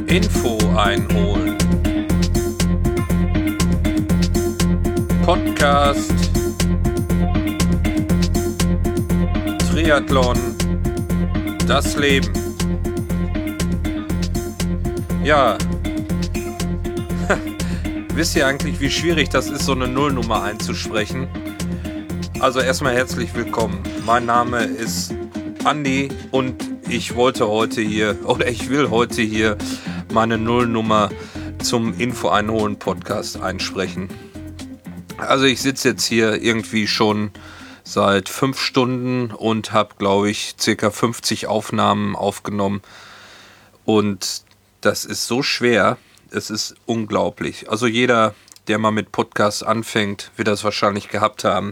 Info einholen. Podcast. Triathlon. Das Leben. Ja. Wisst ihr eigentlich, wie schwierig das ist, so eine Nullnummer einzusprechen? Also erstmal herzlich willkommen. Mein Name ist Andi und ich will heute hier meine Nullnummer zum Info einholen Podcast einsprechen. Also ich sitze jetzt hier irgendwie schon seit 5 Stunden und habe, glaube ich, ca. 50 Aufnahmen aufgenommen. Und das ist so schwer, es ist unglaublich. Also jeder, der mal mit Podcasts anfängt, wird das wahrscheinlich gehabt haben.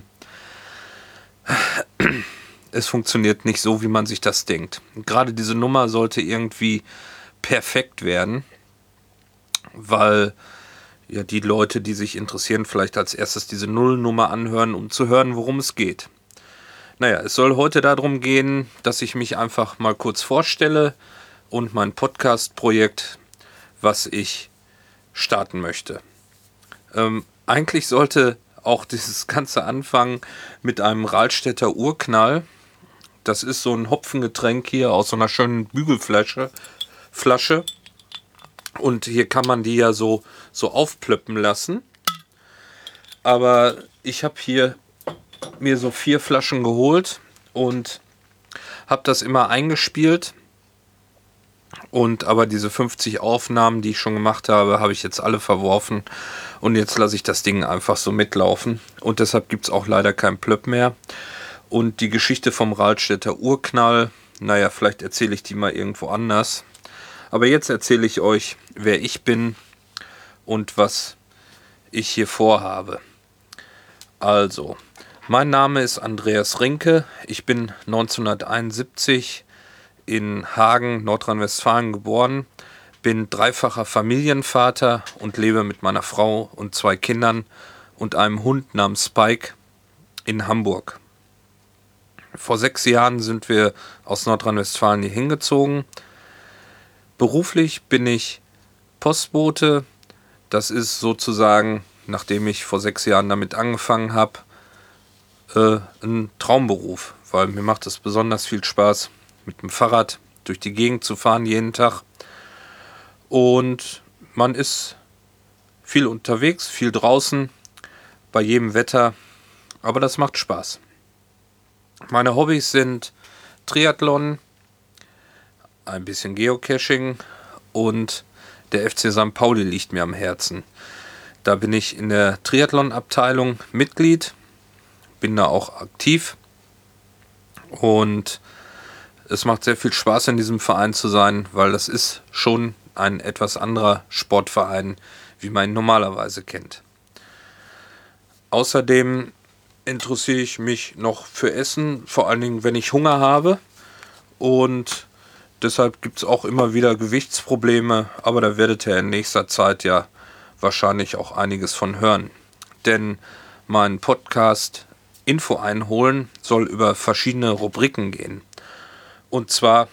Es funktioniert nicht so, wie man sich das denkt. Gerade diese Nummer sollte irgendwie perfekt werden, weil ja die Leute, die sich interessieren, vielleicht als erstes diese Nullnummer anhören, um zu hören, worum es geht. Naja, es soll heute darum gehen, dass ich mich einfach mal kurz vorstelle und mein Podcast-Projekt, was ich starten möchte. Eigentlich sollte auch dieses Ganze anfangen mit einem Rahlstädter Urknall. Das ist so ein Hopfengetränk hier aus so einer schönen Bügelflasche. Und hier kann man die ja so aufplöppen lassen. Aber ich habe hier mir so 4 Flaschen geholt und habe das immer eingespielt. Aber diese 50 Aufnahmen, die ich schon gemacht habe, habe ich jetzt alle verworfen. Und jetzt lasse ich das Ding einfach so mitlaufen. Und deshalb gibt es auch leider kein Plöpp mehr. Und die Geschichte vom Rahlstädter Urknall, naja, vielleicht erzähle ich die mal irgendwo anders. Aber jetzt erzähle ich euch, wer ich bin und was ich hier vorhabe. Also, mein Name ist Andreas Rinke. Ich bin 1971 in Hagen, Nordrhein-Westfalen geboren. Bin dreifacher Familienvater und lebe mit meiner Frau und 2 Kindern und einem Hund namens Spike in Hamburg. Vor 6 Jahren sind wir aus Nordrhein-Westfalen hier hingezogen. Beruflich bin ich Postbote. Das ist sozusagen, nachdem ich vor 6 Jahren damit angefangen habe, ein Traumberuf, weil mir macht es besonders viel Spaß, mit dem Fahrrad durch die Gegend zu fahren jeden Tag. Und man ist viel unterwegs, viel draußen, bei jedem Wetter, aber das macht Spaß. Meine Hobbys sind Triathlon, ein bisschen Geocaching und der FC St. Pauli liegt mir am Herzen. Da bin ich in der Triathlon-Abteilung Mitglied, bin da auch aktiv und es macht sehr viel Spaß, in diesem Verein zu sein, weil das ist schon ein etwas anderer Sportverein, wie man ihn normalerweise kennt. Außerdem interessiere ich mich noch für Essen, vor allen Dingen, wenn ich Hunger habe. Und deshalb gibt es auch immer wieder Gewichtsprobleme, aber da werdet ihr in nächster Zeit ja wahrscheinlich auch einiges von hören. Denn mein Podcast Info einholen soll über verschiedene Rubriken gehen. Und zwar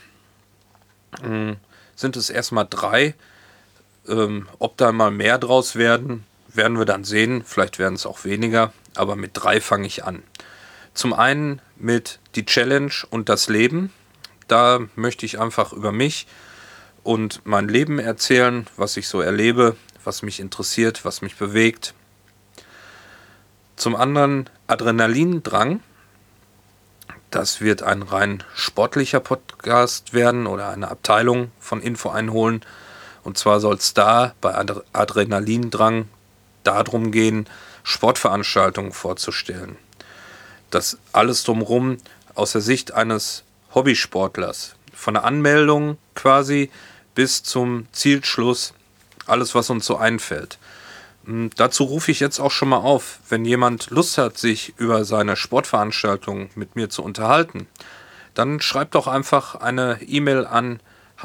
sind es erstmal 3. Ob da mal mehr draus werden wir dann sehen. Vielleicht werden es auch weniger, aber mit 3 fange ich an. Zum einen mit die Challenge und das Leben. Da möchte ich einfach über mich und mein Leben erzählen, was ich so erlebe, was mich interessiert, was mich bewegt. Zum anderen Adrenalindrang. Das wird ein rein sportlicher Podcast werden oder eine Abteilung von Info einholen. Und zwar soll es da bei Adrenalindrang darum gehen, Sportveranstaltungen vorzustellen. Das alles drumherum aus der Sicht eines Hobbysportlers. Von der Anmeldung quasi bis zum Zielschluss, alles was uns so einfällt. Dazu rufe ich jetzt auch schon mal auf, wenn jemand Lust hat, sich über seine Sportveranstaltung mit mir zu unterhalten, dann schreibt doch einfach eine E-Mail an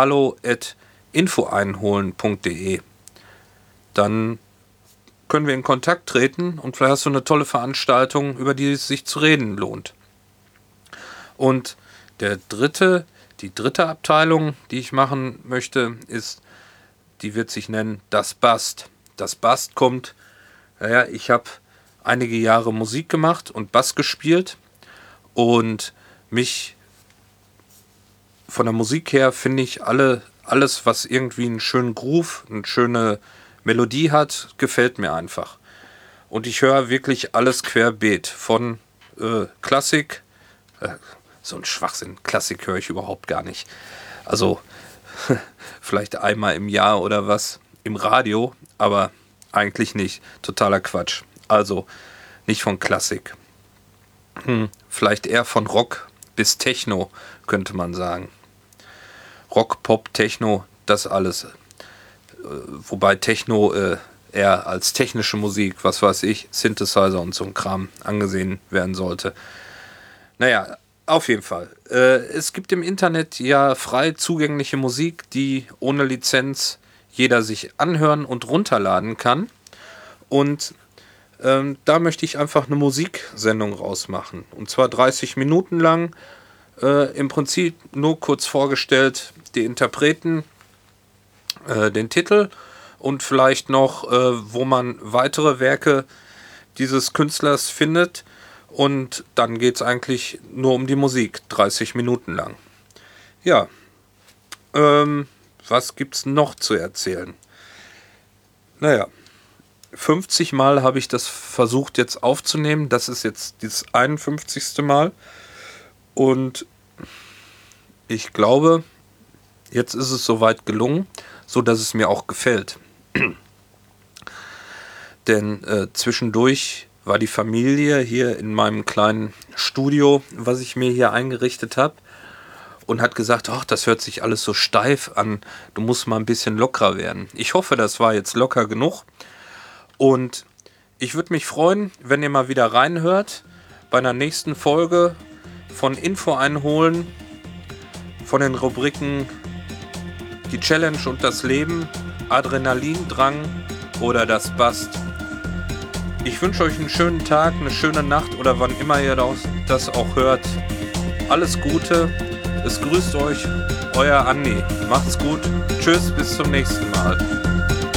hallo@infoeinholen.de. Dann können wir in Kontakt treten und vielleicht hast du eine tolle Veranstaltung, über die es sich zu reden lohnt. Und die dritte Abteilung, die ich machen möchte, ist die wird sich nennen Das Bast. Das Bast kommt, naja, ich habe einige Jahre Musik gemacht und Bass gespielt und mich von der Musik her finde ich alles, was irgendwie einen schönen Groove, eine schöne Melodie hat, gefällt mir einfach. Und ich höre wirklich alles querbeet. Von Klassik, so ein Schwachsinn, Klassik höre ich überhaupt gar nicht. Also vielleicht einmal im Jahr oder was im Radio, aber eigentlich nicht. Totaler Quatsch. Also nicht von Klassik. Vielleicht eher von Rock bis Techno, könnte man sagen. Rock, Pop, Techno, das alles. Wobei Techno eher als technische Musik, was weiß ich, Synthesizer und so ein Kram angesehen werden sollte. Naja, auf jeden Fall. Es gibt im Internet ja frei zugängliche Musik, die ohne Lizenz jeder sich anhören und runterladen kann. Und da möchte ich einfach eine Musiksendung rausmachen. Und zwar 30 Minuten lang. Im Prinzip nur kurz vorgestellt, die Interpreten, den Titel und vielleicht noch, wo man weitere Werke dieses Künstlers findet. Und dann geht es eigentlich nur um die Musik, 30 Minuten lang. Ja, was gibt's noch zu erzählen? Naja, 50 Mal habe ich das versucht jetzt aufzunehmen. Das ist jetzt das 51. Mal. Und ich glaube, jetzt ist es soweit gelungen, so dass es mir auch gefällt. Denn zwischendurch war die Familie hier in meinem kleinen Studio, was ich mir hier eingerichtet habe, und hat gesagt, ach, das hört sich alles so steif an, du musst mal ein bisschen lockerer werden. Ich hoffe, das war jetzt locker genug. Und ich würde mich freuen, wenn ihr mal wieder reinhört bei einer nächsten Folge von Info einholen, von den Rubriken Die Challenge und das Leben, Adrenalindrang oder Das Bast. Ich wünsche euch einen schönen Tag, eine schöne Nacht oder wann immer ihr das auch hört. Alles Gute, es grüßt euch, euer Andi. Macht's gut, tschüss, bis zum nächsten Mal.